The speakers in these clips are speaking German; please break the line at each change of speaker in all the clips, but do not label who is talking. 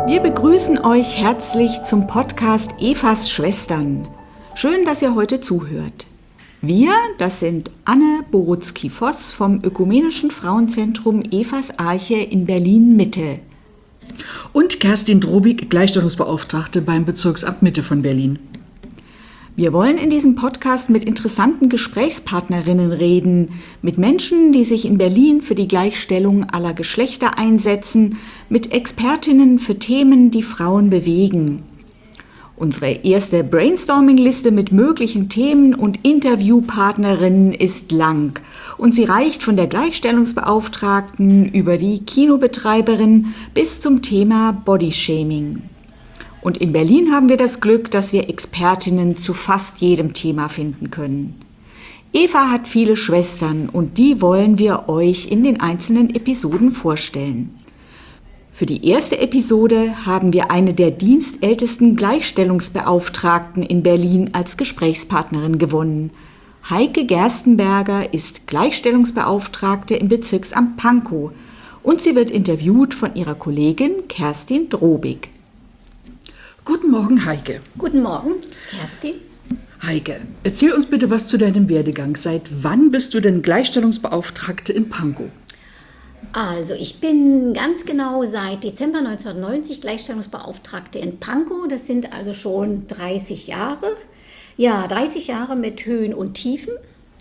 Wir begrüßen euch herzlich zum Podcast Evas Schwestern. Schön, dass ihr heute zuhört. Wir, das sind Anne Borutzki-Voss vom Ökumenischen Frauenzentrum Evas Arche in Berlin-Mitte.
Und Kerstin Drobig, Gleichstellungsbeauftragte beim Bezirksamt Mitte von Berlin.
Wir wollen in diesem Podcast mit interessanten Gesprächspartnerinnen reden, mit Menschen, die sich in Berlin für die Gleichstellung aller Geschlechter einsetzen, mit Expertinnen für Themen, die Frauen bewegen. Unsere erste Brainstorming-Liste mit möglichen Themen und Interviewpartnerinnen ist lang und sie reicht von der Gleichstellungsbeauftragten über die Kinobetreiberin bis zum Thema Bodyshaming. Und in Berlin haben wir das Glück, dass wir Expertinnen zu fast jedem Thema finden können. Eva hat viele Schwestern und die wollen wir euch in den einzelnen Episoden vorstellen. Für die erste Episode haben wir eine der dienstältesten Gleichstellungsbeauftragten in Berlin als Gesprächspartnerin gewonnen. Heike Gerstenberger ist Gleichstellungsbeauftragte im Bezirksamt Pankow und sie wird interviewt von ihrer Kollegin Kerstin Drobig.
Guten Morgen, Heike.
Guten Morgen, Kerstin.
Heike, erzähl uns bitte was zu deinem Werdegang. Seit wann bist du denn Gleichstellungsbeauftragte in Pankow?
Also ich bin ganz genau seit Dezember 1990 Gleichstellungsbeauftragte in Pankow. Das sind also schon 30 Jahre. Ja, 30 Jahre mit Höhen und Tiefen.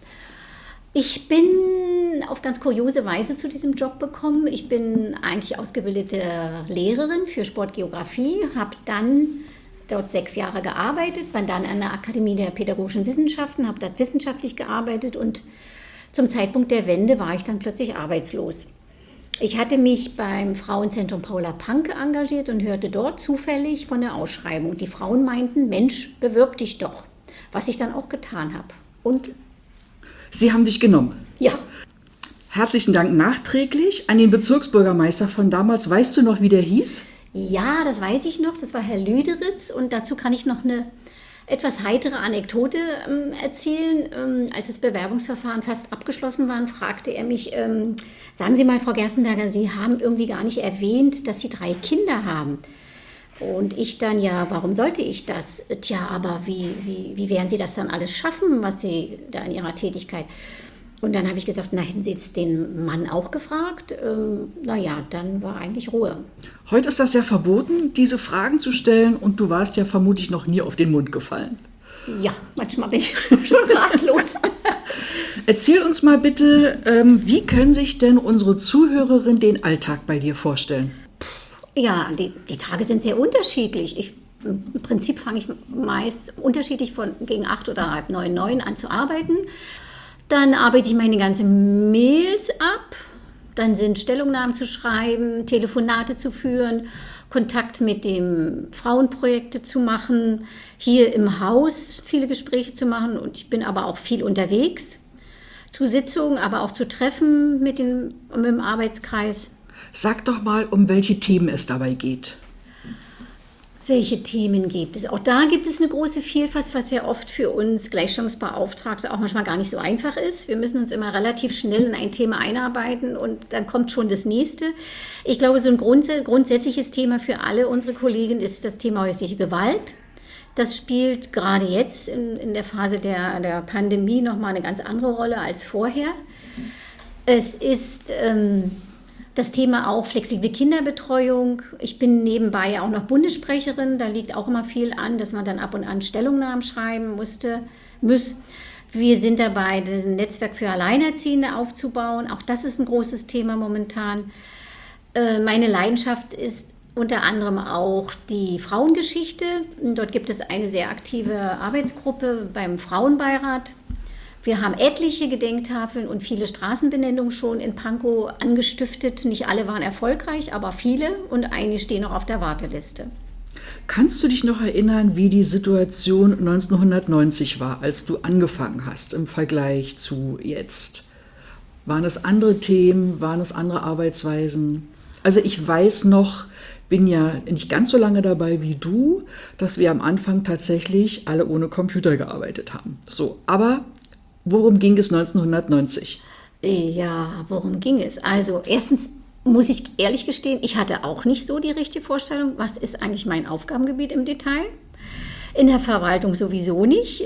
Ich bin auf ganz kuriose Weise zu diesem Job gekommen. Ich bin eigentlich ausgebildete Lehrerin für Sportgeografie, habe dann dort 6 Jahre gearbeitet, bin dann an der Akademie der Pädagogischen Wissenschaften, habe dort wissenschaftlich gearbeitet und zum Zeitpunkt der Wende war ich dann plötzlich arbeitslos. Ich hatte mich beim Frauenzentrum Paula Panke engagiert und hörte dort zufällig von der Ausschreibung. Die Frauen meinten, Mensch, bewirb dich doch, was ich dann auch getan habe. Und
Sie haben dich genommen?
Ja.
Herzlichen Dank nachträglich an den Bezirksbürgermeister von damals. Weißt du noch, wie der hieß?
Ja, das weiß ich noch. Das war Herr Lüderitz. Und dazu kann ich noch eine etwas heitere Anekdote erzählen. Als das Bewerbungsverfahren fast abgeschlossen war, fragte er mich, sagen Sie mal, Frau Gerstenberger, Sie haben irgendwie gar nicht erwähnt, dass Sie 3 Kinder haben. Und ich dann, ja, warum sollte ich das? Tja, aber wie werden Sie das dann alles schaffen, was Sie da in Ihrer Tätigkeit? Und dann habe ich gesagt, na, hätten Sie jetzt den Mann auch gefragt? Naja, dann war eigentlich Ruhe.
Heute ist das ja verboten, diese Fragen zu stellen und du warst ja vermutlich noch nie auf den Mund gefallen.
Ja, manchmal bin ich schon ratlos.
Erzähl uns mal bitte, wie können sich denn unsere Zuhörerinnen den Alltag bei dir vorstellen?
Ja, die Tage sind sehr unterschiedlich. Im Prinzip fange ich meist unterschiedlich gegen 8 oder halb 9 an zu arbeiten. Dann arbeite ich meine ganzen Mails ab. Dann sind Stellungnahmen zu schreiben, Telefonate zu führen, Kontakt mit dem Frauenprojekte zu machen, hier im Haus viele Gespräche zu machen. Und ich bin aber auch viel unterwegs, zu Sitzungen, aber auch zu Treffen mit dem Arbeitskreis.
Sag doch mal, um welche Themen es dabei geht.
Welche Themen gibt es? Auch da gibt es eine große Vielfalt, was ja oft für uns Gleichstellungsbeauftragte auch manchmal gar nicht so einfach ist. Wir müssen uns immer relativ schnell in ein Thema einarbeiten und dann kommt schon das nächste. Ich glaube, so ein grundsätzliches Thema für alle unsere Kollegen ist das Thema häusliche Gewalt. Das spielt gerade jetzt in der Phase der Pandemie nochmal eine ganz andere Rolle als vorher. Es ist das Thema auch flexible Kinderbetreuung. Ich bin nebenbei auch noch Bundessprecherin. Da liegt auch immer viel an, dass man dann ab und an Stellungnahmen schreiben muss. Wir sind dabei, ein Netzwerk für Alleinerziehende aufzubauen. Auch das ist ein großes Thema momentan. Meine Leidenschaft ist unter anderem auch die Frauengeschichte. Dort gibt es eine sehr aktive Arbeitsgruppe beim Frauenbeirat. Wir haben etliche Gedenktafeln und viele Straßenbenennungen schon in Pankow angestiftet. Nicht alle waren erfolgreich, aber viele und einige stehen noch auf der Warteliste.
Kannst du dich noch erinnern, wie die Situation 1990 war, als du angefangen hast im Vergleich zu jetzt? Waren es andere Themen, waren es andere Arbeitsweisen? Also ich weiß noch, bin ja nicht ganz so lange dabei wie du, dass wir am Anfang tatsächlich alle ohne Computer gearbeitet haben. So, aber worum ging es 1990?
Ja, worum ging es? Also erstens muss ich ehrlich gestehen, ich hatte auch nicht so die richtige Vorstellung, was ist eigentlich mein Aufgabengebiet im Detail. In der Verwaltung sowieso nicht.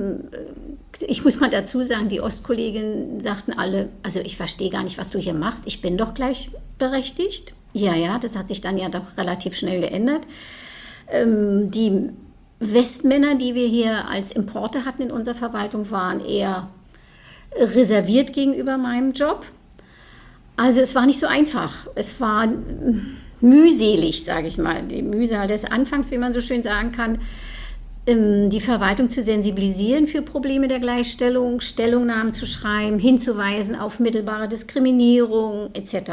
Ich muss mal dazu sagen, die Ostkolleginnen sagten alle, also ich verstehe gar nicht, was du hier machst, ich bin doch gleichberechtigt. Ja, das hat sich dann ja doch relativ schnell geändert. Die Westmänner, die wir hier als Importe hatten in unserer Verwaltung, waren eher reserviert gegenüber meinem Job. Also es war nicht so einfach. Es war mühselig, sage ich mal. Die Mühsal des Anfangs, wie man so schön sagen kann, die Verwaltung zu sensibilisieren für Probleme der Gleichstellung, Stellungnahmen zu schreiben, hinzuweisen auf mittelbare Diskriminierung etc.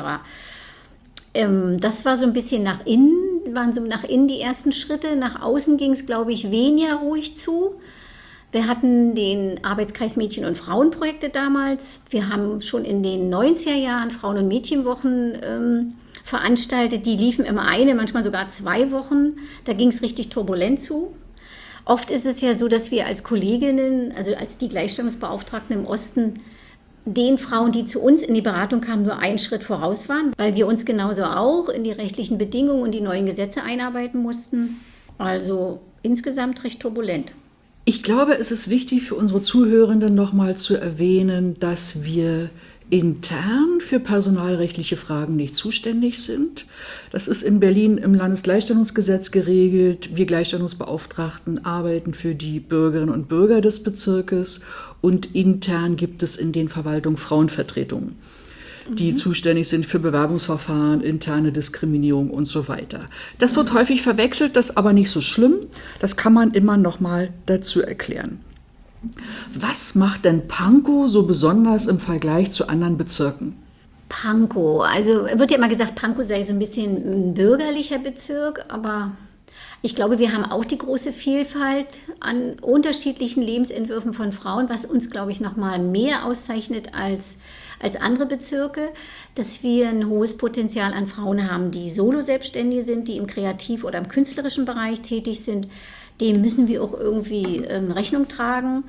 Das war so ein bisschen waren so nach innen die ersten Schritte. Nach außen ging es, glaube ich, weniger ruhig zu. Wir hatten den Arbeitskreis Mädchen- und Frauenprojekte damals. Wir haben schon in den 90er Jahren Frauen- und Mädchenwochen veranstaltet. Die liefen immer manchmal sogar 2 Wochen. Da ging es richtig turbulent zu. Oft ist es ja so, dass wir als Kolleginnen, also als die Gleichstellungsbeauftragten im Osten, den Frauen, die zu uns in die Beratung kamen, nur einen Schritt voraus waren, weil wir uns genauso auch in die rechtlichen Bedingungen und die neuen Gesetze einarbeiten mussten. Also insgesamt recht turbulent.
Ich glaube, es ist wichtig für unsere Zuhörenden nochmal zu erwähnen, dass wir intern für personalrechtliche Fragen nicht zuständig sind. Das ist in Berlin im Landesgleichstellungsgesetz geregelt. Wir Gleichstellungsbeauftragten arbeiten für die Bürgerinnen und Bürger des Bezirkes und intern gibt es in den Verwaltungen Frauenvertretungen, die zuständig sind für Bewerbungsverfahren, interne Diskriminierung und so weiter. Das wird häufig verwechselt, das ist aber nicht so schlimm. Das kann man immer noch mal dazu erklären. Was macht denn Pankow so besonders im Vergleich zu anderen Bezirken?
Pankow, also wird ja immer gesagt, Pankow sei so ein bisschen ein bürgerlicher Bezirk, aber ich glaube, wir haben auch die große Vielfalt an unterschiedlichen Lebensentwürfen von Frauen, was uns, glaube ich, noch mal mehr auszeichnet als andere Bezirke, dass wir ein hohes Potenzial an Frauen haben, die Solo-Selbstständige sind, die im kreativ- oder im künstlerischen Bereich tätig sind. Dem müssen wir auch irgendwie Rechnung tragen.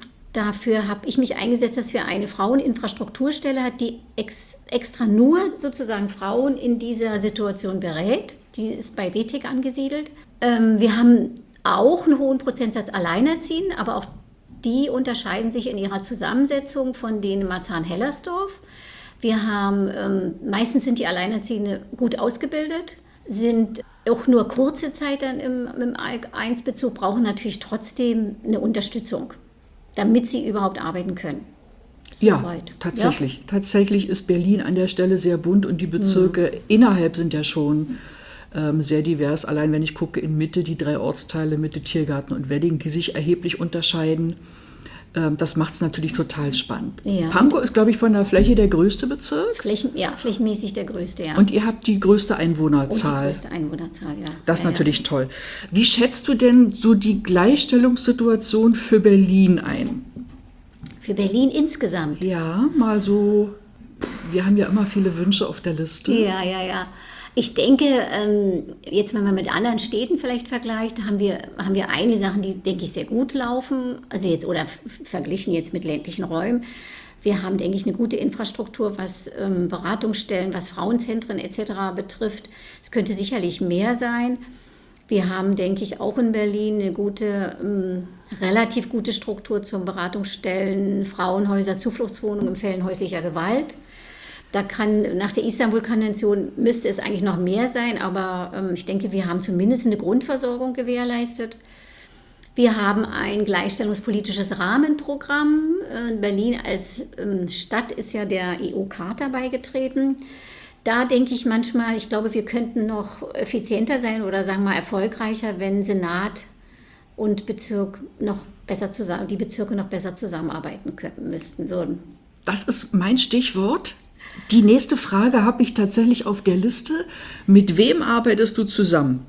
Dafür habe ich mich eingesetzt, dass wir eine Fraueninfrastrukturstelle hat, die extra nur sozusagen Frauen in dieser Situation berät. Die ist bei WTEC angesiedelt. Wir haben auch einen hohen Prozentsatz Alleinerziehenden, aber auch die unterscheiden sich in ihrer Zusammensetzung von denen in Marzahn-Hellersdorf. Wir haben, meistens sind die Alleinerziehenden gut ausgebildet, sind auch nur kurze Zeit dann im ALK-1-Bezug, brauchen natürlich trotzdem eine Unterstützung, damit sie überhaupt arbeiten können.
Soweit. Tatsächlich. Ja? Tatsächlich ist Berlin an der Stelle sehr bunt und die Bezirke innerhalb sind ja schon sehr divers. Allein wenn ich gucke in Mitte, die 3 Ortsteile, Mitte, Tiergarten und Wedding, die sich erheblich unterscheiden. Das macht es natürlich total spannend. Ja. Pankow ist, glaube ich, von der Fläche der größte Bezirk.
Flächenmäßig der größte, ja.
Und ihr habt die größte Einwohnerzahl.
Und die größte Einwohnerzahl, ja.
Das ist natürlich toll. Wie schätzt du denn so die Gleichstellungssituation für Berlin ein?
Für Berlin insgesamt?
Ja, mal so. Wir haben ja immer viele Wünsche auf der Liste.
Ja. Ich denke, jetzt wenn man mit anderen Städten vielleicht vergleicht, haben wir einige Sachen, die, denke ich, sehr gut laufen. Also jetzt, oder verglichen jetzt mit ländlichen Räumen. Wir haben, denke ich, eine gute Infrastruktur, was Beratungsstellen, was Frauenzentren etc. betrifft. Es könnte sicherlich mehr sein. Wir haben, denke ich, auch in Berlin eine gute, relativ gute Struktur zum Beratungsstellen, Frauenhäuser, Zufluchtswohnungen in Fällen häuslicher Gewalt. Da kann, nach der Istanbul-Konvention müsste es eigentlich noch mehr sein, aber ich denke, wir haben zumindest eine Grundversorgung gewährleistet. Wir haben ein gleichstellungspolitisches Rahmenprogramm. Berlin als Stadt ist ja der EU-Charta beigetreten. Da denke ich manchmal, ich glaube, wir könnten noch effizienter sein oder sagen wir mal erfolgreicher, wenn Senat und Bezirk noch besser zusammen, die Bezirke noch besser zusammenarbeiten würden.
Das ist mein Stichwort. Die nächste Frage habe ich tatsächlich auf der Liste. Mit wem arbeitest du zusammen?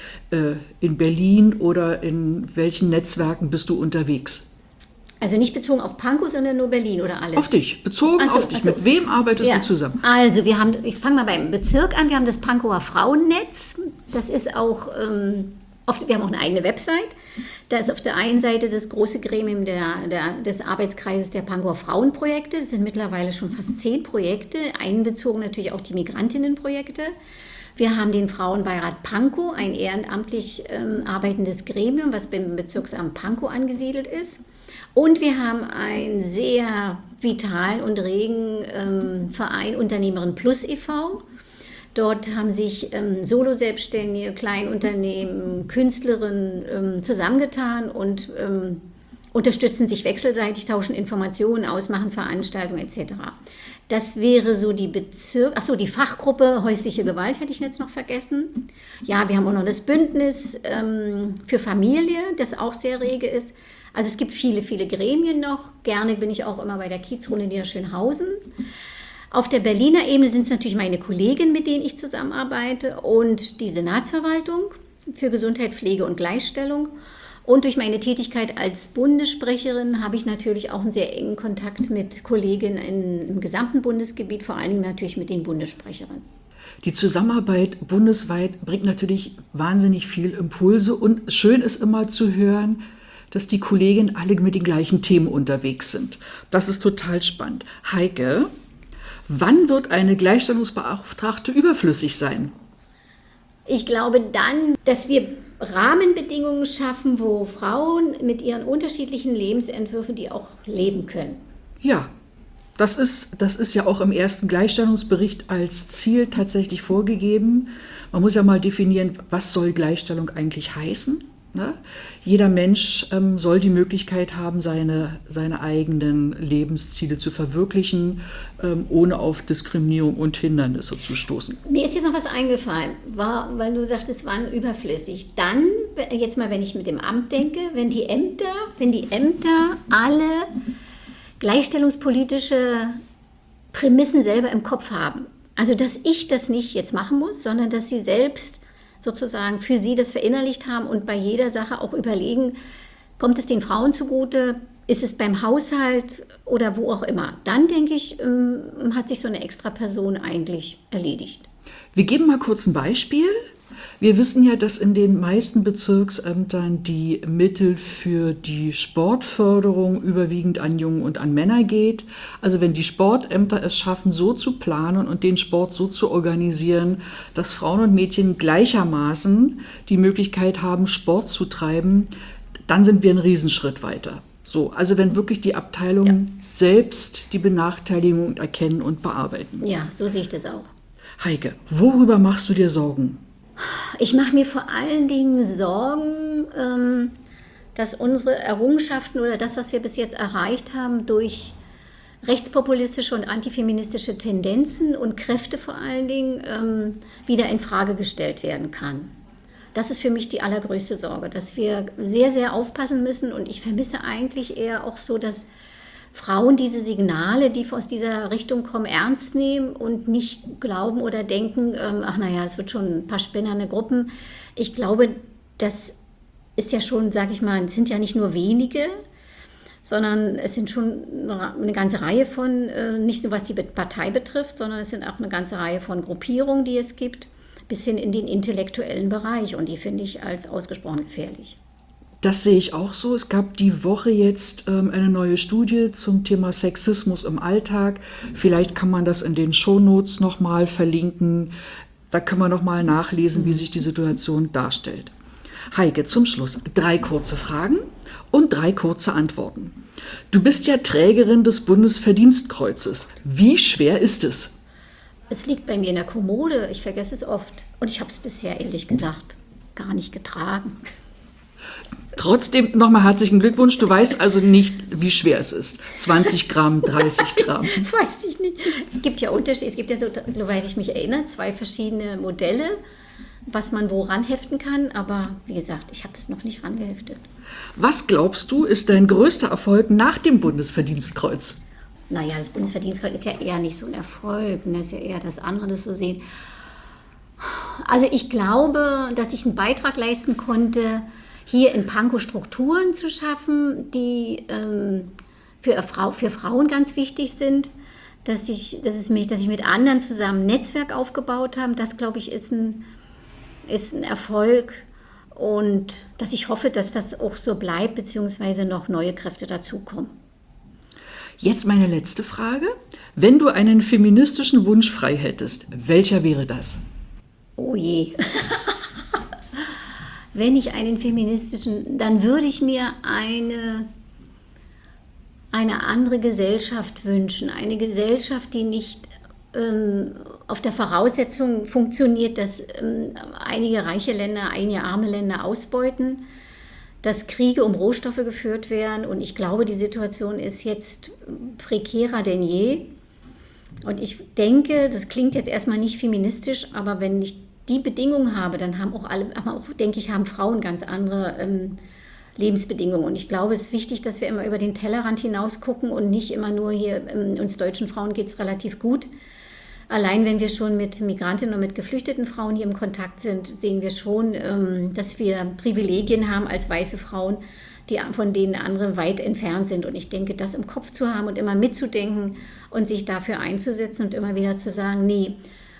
In Berlin oder in welchen Netzwerken bist du unterwegs?
Also nicht bezogen auf Pankow, sondern nur Berlin oder alles?
Auf dich, bezogen auf dich. Mit wem arbeitest du zusammen?
Also ich fange mal beim Bezirk an. Wir haben das Pankower Frauennetz. Das ist auch, wir haben auch eine eigene Website. Da ist auf der einen Seite das große Gremium des Arbeitskreises der Pankower Frauenprojekte. Das sind mittlerweile schon fast 10 Projekte, einbezogen natürlich auch die Migrantinnenprojekte. Wir haben den Frauenbeirat Pankow, ein ehrenamtlich arbeitendes Gremium, was beim Bezirksamt Pankow angesiedelt ist. Und wir haben einen sehr vitalen und regen Verein Unternehmerin Plus e.V., Dort haben sich Solo-Selbstständige, Kleinunternehmen, Künstlerinnen zusammengetan und unterstützen sich wechselseitig, tauschen Informationen aus, machen Veranstaltungen etc. Das wäre so die die Fachgruppe häusliche Gewalt hätte ich jetzt noch vergessen. Ja, wir haben auch noch das Bündnis für Familie, das auch sehr rege ist. Also es gibt viele, viele Gremien noch. Gerne bin ich auch immer bei der Kiezrunde Niederschönhausen. Auf der Berliner Ebene sind es natürlich meine Kolleginnen, mit denen ich zusammenarbeite, und die Senatsverwaltung für Gesundheit, Pflege und Gleichstellung. Und durch meine Tätigkeit als Bundessprecherin habe ich natürlich auch einen sehr engen Kontakt mit Kolleginnen im gesamten Bundesgebiet, vor allen Dingen natürlich mit den Bundessprecherinnen.
Die Zusammenarbeit bundesweit bringt natürlich wahnsinnig viel Impulse, und schön ist immer zu hören, dass die Kolleginnen alle mit den gleichen Themen unterwegs sind. Das ist total spannend. Heike, wann wird eine Gleichstellungsbeauftragte überflüssig sein?
Ich glaube dann, dass wir Rahmenbedingungen schaffen, wo Frauen mit ihren unterschiedlichen Lebensentwürfen die auch leben können.
Ja, das ist ja auch im ersten Gleichstellungsbericht als Ziel tatsächlich vorgegeben. Man muss ja mal definieren, was soll Gleichstellung eigentlich heißen? Ne? Jeder Mensch soll die Möglichkeit haben, seine eigenen Lebensziele zu verwirklichen, ohne auf Diskriminierung und Hindernisse zu stoßen.
Mir ist jetzt noch was eingefallen, weil du sagtest, wann überflüssig. Dann, jetzt mal, wenn ich mit dem Amt denke, wenn die Ämter alle gleichstellungspolitische Prämissen selber im Kopf haben. Also, dass ich das nicht jetzt machen muss, sondern dass sie selbst sozusagen für sie das verinnerlicht haben und bei jeder Sache auch überlegen, kommt es den Frauen zugute, ist es beim Haushalt oder wo auch immer. Dann, denke ich, hat sich so eine extra Person eigentlich erledigt.
Wir geben mal kurz ein Beispiel. Wir wissen ja, dass in den meisten Bezirksämtern die Mittel für die Sportförderung überwiegend an Jungen und an Männer geht. Also wenn die Sportämter es schaffen, so zu planen und den Sport so zu organisieren, dass Frauen und Mädchen gleichermaßen die Möglichkeit haben, Sport zu treiben, dann sind wir einen Riesenschritt weiter. So, also wenn wirklich die Abteilungen selbst die Benachteiligung erkennen und bearbeiten.
Ja, so sehe ich das auch.
Heike, worüber machst du dir Sorgen?
Ich mache mir vor allen Dingen Sorgen, dass unsere Errungenschaften oder das, was wir bis jetzt erreicht haben, durch rechtspopulistische und antifeministische Tendenzen und Kräfte vor allen Dingen wieder in Frage gestellt werden kann. Das ist für mich die allergrößte Sorge, dass wir sehr, sehr aufpassen müssen, und ich vermisse eigentlich eher auch so, dass Frauen diese Signale, die aus dieser Richtung kommen, ernst nehmen und nicht glauben oder denken, es wird schon ein paar spinnerne Gruppen. Ich glaube, das ist ja schon, sage ich mal, es sind ja nicht nur wenige, sondern es sind schon eine ganze Reihe von, nicht nur was die Partei betrifft, sondern es sind auch eine ganze Reihe von Gruppierungen, die es gibt, bis hin in den intellektuellen Bereich, und die finde ich als ausgesprochen gefährlich.
Das sehe ich auch so. Es gab die Woche jetzt eine neue Studie zum Thema Sexismus im Alltag. Vielleicht kann man das in den Shownotes nochmal verlinken. Da können wir nochmal nachlesen, wie sich die Situation darstellt. Heike, zum Schluss 3 kurze Fragen und 3 kurze Antworten. Du bist ja Trägerin des Bundesverdienstkreuzes. Wie schwer ist es?
Es liegt bei mir in der Kommode. Ich vergesse es oft. Und ich habe es bisher, ehrlich gesagt, gar nicht getragen.
Trotzdem nochmal herzlichen Glückwunsch. Du weißt also nicht, wie schwer es ist. 20 Gramm, 30 Gramm.
Weiß ich nicht. Es gibt ja Unterschiede. Es gibt ja, soweit ich mich erinnere, 2 verschiedene Modelle, was man wo ranheften kann. Aber wie gesagt, ich habe es noch nicht rangeheftet.
Was glaubst du, ist dein größter Erfolg nach dem Bundesverdienstkreuz?
Naja, das Bundesverdienstkreuz ist ja eher nicht so ein Erfolg. Das ist ja eher das andere, das so sehen. Also ich glaube, dass ich einen Beitrag leisten konnte, hier in Pankow Strukturen zu schaffen, die für Frauen ganz wichtig sind, dass ich mit anderen zusammen ein Netzwerk aufgebaut habe. Das, glaube ich, ist ein Erfolg. und dass ich hoffe, dass das auch so bleibt, beziehungsweise noch neue Kräfte dazukommen.
Jetzt meine letzte Frage. Wenn du einen feministischen Wunsch frei hättest, welcher wäre das?
Oh je. Wenn ich einen feministischen, dann würde ich mir eine andere Gesellschaft wünschen. Eine Gesellschaft, die nicht auf der Voraussetzung funktioniert, dass einige reiche Länder, einige arme Länder ausbeuten, dass Kriege um Rohstoffe geführt werden. Und ich glaube, die Situation ist jetzt prekärer denn je. Und ich denke, das klingt jetzt erstmal nicht feministisch, aber wenn ich die Bedingungen habe, dann haben auch alle, denke ich, haben Frauen ganz andere Lebensbedingungen. Und ich glaube, es ist wichtig, dass wir immer über den Tellerrand hinaus gucken und nicht immer nur hier, uns deutschen Frauen geht es relativ gut. Allein wenn wir schon mit Migrantinnen und mit geflüchteten Frauen hier im Kontakt sind, sehen wir schon, dass wir Privilegien haben als weiße Frauen, von denen andere weit entfernt sind. Und ich denke, das im Kopf zu haben und immer mitzudenken und sich dafür einzusetzen und immer wieder zu sagen, nee,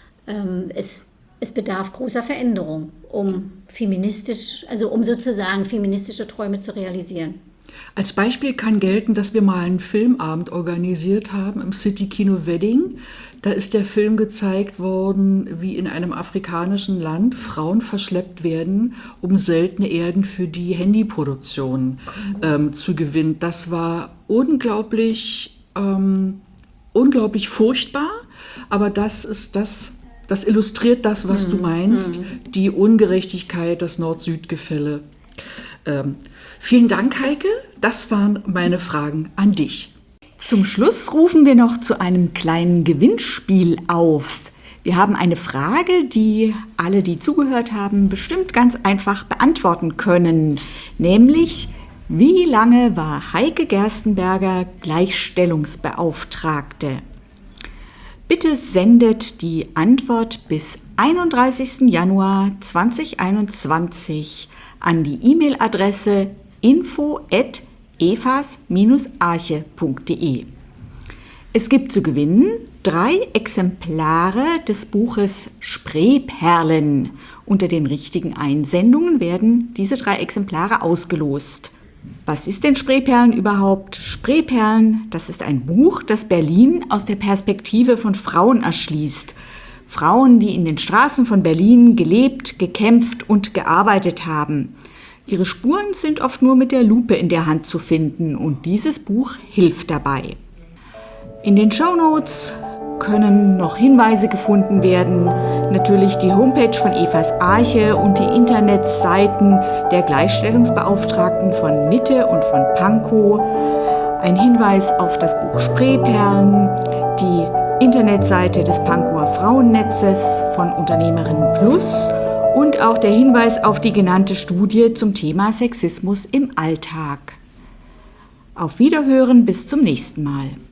es bedarf großer Veränderung, um sozusagen feministische Träume zu realisieren.
Als Beispiel kann gelten, dass wir mal einen Filmabend organisiert haben im City-Kino Wedding. Da ist der Film gezeigt worden, wie in einem afrikanischen Land Frauen verschleppt werden, um seltene Erden für die Handyproduktion zu gewinnen. Das war unglaublich furchtbar, aber das illustriert das, was du meinst, die Ungerechtigkeit, das Nord-Süd-Gefälle. Vielen Dank, Heike. Das waren meine Fragen an dich.
Zum Schluss rufen wir noch zu einem kleinen Gewinnspiel auf. Wir haben eine Frage, die alle, die zugehört haben, bestimmt ganz einfach beantworten können. Nämlich, wie lange war Heike Gerstenberger Gleichstellungsbeauftragte? Bitte sendet die Antwort bis 31. Januar 2021 an die E-Mail-Adresse info@evas-arche.de. Es gibt zu gewinnen 3 Exemplare des Buches Spreeperlen. Unter den richtigen Einsendungen werden diese 3 Exemplare ausgelost. Was ist denn Spreeperlen überhaupt? Spreeperlen, das ist ein Buch, das Berlin aus der Perspektive von Frauen erschließt. Frauen, die in den Straßen von Berlin gelebt, gekämpft und gearbeitet haben. Ihre Spuren sind oft nur mit der Lupe in der Hand zu finden und dieses Buch hilft dabei. In den Shownotes können noch Hinweise gefunden werden, natürlich die Homepage von Evas Arche und die Internetseiten der Gleichstellungsbeauftragten von Mitte und von Pankow, ein Hinweis auf das Buch Spreeperlen, die Internetseite des Pankower Frauennetzes von Unternehmerinnen Plus und auch der Hinweis auf die genannte Studie zum Thema Sexismus im Alltag. Auf Wiederhören, bis zum nächsten Mal.